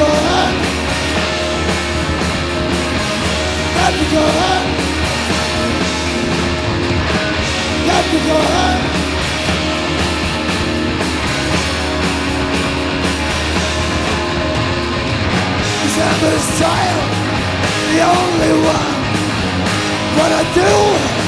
go on. Got to go on. Got to go on. December's child, the only one. What I do